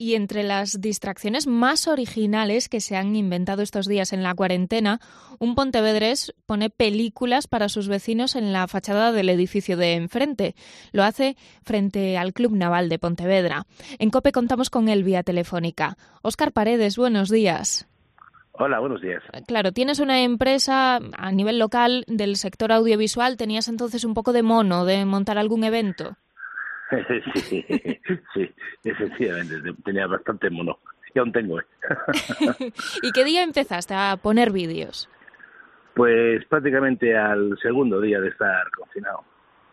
Y entre las distracciones más originales que se han inventado estos días en la cuarentena, un pontevedrés pone películas para sus vecinos en la fachada del edificio de enfrente. Lo hace frente al Club Naval de Pontevedra. En COPE contamos con él vía telefónica. Óscar Paredes, buenos días. Hola, buenos días. Claro, tienes una empresa a nivel local del sector audiovisual. ¿Tenías entonces un poco de mono de montar algún evento? Sí, efectivamente, tenía bastante mono. Y aún tengo, ¿Y qué día empezaste a poner vídeos? Pues prácticamente al segundo día de estar confinado.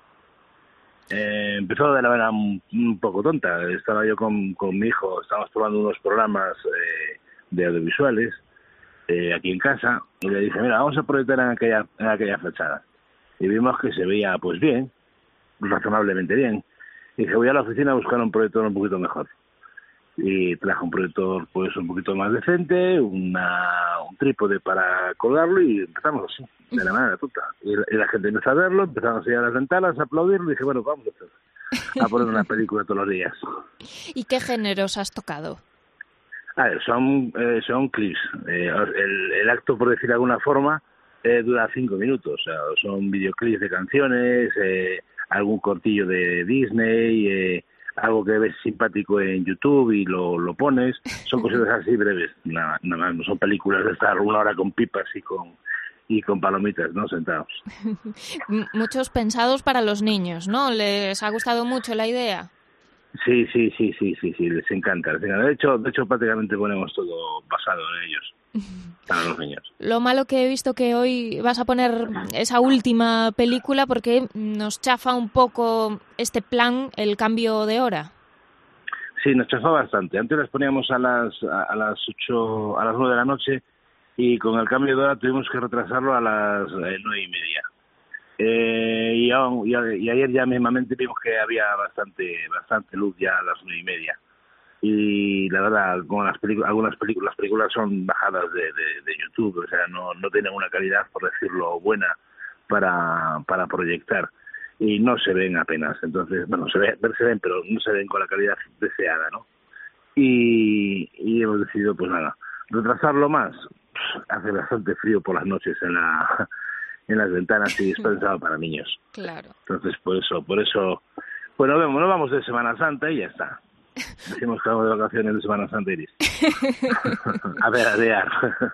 Empezó de la manera un poco tonta. Estaba yo con mi hijo, estábamos probando unos programas de audiovisuales aquí en casa, y le dije, mira, vamos a proyectar en aquella fachada. Y vimos que se veía pues bien, razonablemente bien. Y dije, voy a la oficina a buscar un proyector un poquito mejor. Y traje un proyector pues un poquito más decente, un trípode para colgarlo, y empezamos así, de la manera tonta. Y la gente empezó a verlo, empezaron a salir a las ventanas, a aplaudirlo, y dije, bueno, vamos a poner una película todos los días. ¿Y qué géneros has tocado? A ver, son clips. El acto, por decir de alguna forma, dura 5 minutos. O sea, son videoclips de canciones, algún cortillo de Disney, algo que ves simpático en YouTube y lo pones. Son cositas así breves, nada más. No son películas de estar 1 hora con pipas y con palomitas, ¿no? Sentados. Muchos pensados para los niños, ¿no? ¿Les ha gustado mucho la idea? Sí, les encanta. De hecho, prácticamente ponemos todo basado en ellos, para los niños. Lo malo que he visto que hoy vas a poner esa última película porque nos chafa un poco este plan, el cambio de hora. Sí, nos chafa bastante. Antes las poníamos a las 8, a las 9 de la noche, y con el cambio de hora tuvimos que retrasarlo a las 9:30. Y ayer ya mismamente vimos que había bastante luz ya a las 9:30. Y la verdad, con las películas son bajadas de YouTube, o sea, no tienen una calidad, por decirlo, buena para proyectar, y no se ven apenas. Entonces, bueno, se ven, pero no se ven con la calidad deseada, ¿no? Y hemos decidido, pues nada, retrasarlo más. Hace bastante frío por las noches en las ventanas, y es pensado para niños. Claro. Entonces, por eso, bueno, nos vamos de Semana Santa y ya está. Decimos que vamos de vacaciones de Semana Santa, Iris. A veranear.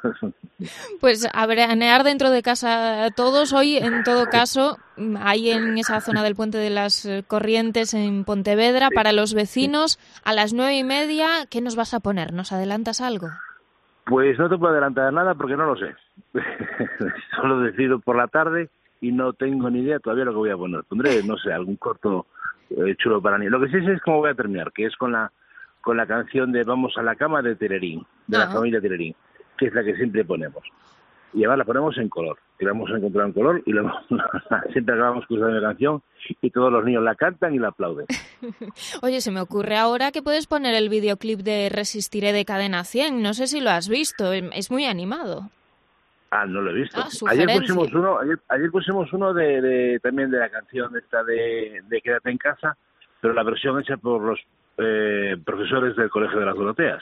Pues a veranear dentro de casa todos. Hoy, en todo caso, ahí en esa zona del Puente de las Corrientes, en Pontevedra, sí, para los vecinos, sí, a las 9:30, ¿qué nos vas a poner? ¿Nos adelantas algo? Pues no te puedo adelantar nada porque no lo sé. Solo decido por la tarde y no tengo ni idea todavía lo que voy a poner. Pondré, no sé, algún corto chulo para niños. Lo que sí sé es cómo voy a terminar, que es con la canción de Vamos a la cama de Tererín, de la familia Tererín, que es la que siempre ponemos. Y además la ponemos en color, que la hemos encontrado en color, y siempre acabamos escuchando la canción y todos los niños la cantan y la aplauden. Oye, se me ocurre ahora que puedes poner el videoclip de Resistiré de Cadena 100. No sé si lo has visto, es muy animado. Ah, no lo he visto. Ayer pusimos uno de también de la canción esta de Quédate en casa, pero la versión hecha por los profesores del Colegio de las Doroteas.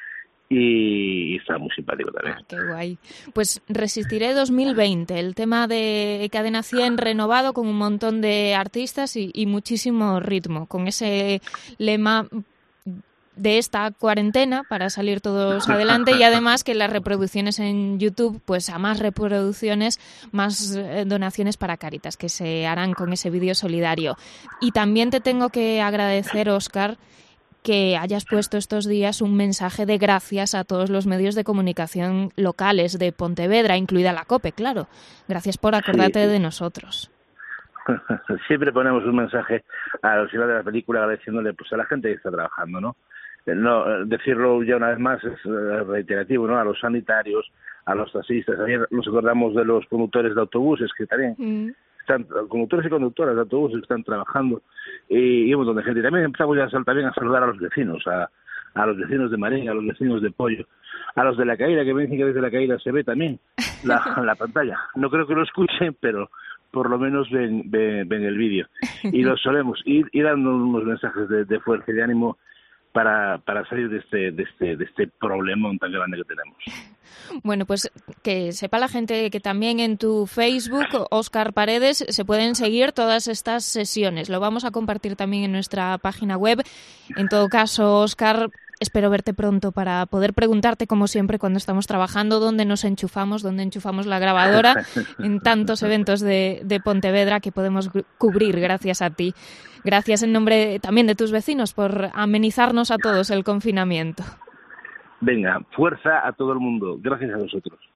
Y está muy simpático también. Ah, qué guay. Pues Resistiré 2020, el tema de Cadena 100 renovado con un montón de artistas y muchísimo ritmo, con ese lema de esta cuarentena para salir todos adelante, y además que las reproducciones en YouTube, pues a más reproducciones, más donaciones para Cáritas que se harán con ese vídeo solidario. Y también te tengo que agradecer, Óscar, que hayas puesto estos días un mensaje de gracias a todos los medios de comunicación locales de Pontevedra, incluida la COPE, claro. Gracias por acordarte de nosotros. Siempre ponemos un mensaje a los hijos de la película agradeciéndole pues a la gente que está trabajando, ¿no? No, decirlo ya una vez más es reiterativo, ¿no? A los sanitarios, a los taxistas. Ayer nos acordamos de los conductores de autobuses que también están, conductores y conductoras de autobuses que están trabajando, y un montón de gente. También empezamos ya también a saludar a los vecinos, a los vecinos de Marín, a los vecinos de Pollo, a los de La Caída, que me dicen que desde La Caída se ve también la pantalla. No creo que lo escuchen, pero por lo menos ven el vídeo. Y los solemos ir dando unos mensajes de fuerza y de ánimo para salir de este problemón tan grande que tenemos. Bueno, pues que sepa la gente que también en tu Facebook, Óscar Paredes, se pueden seguir todas estas sesiones. Lo vamos a compartir también en nuestra página web. En todo caso, Óscar, espero verte pronto para poder preguntarte, como siempre, cuando estamos trabajando, dónde nos enchufamos, dónde enchufamos la grabadora en tantos eventos de Pontevedra que podemos cubrir gracias a ti. Gracias en nombre también de tus vecinos por amenizarnos a todos el confinamiento. Venga, fuerza a todo el mundo. Gracias a vosotros.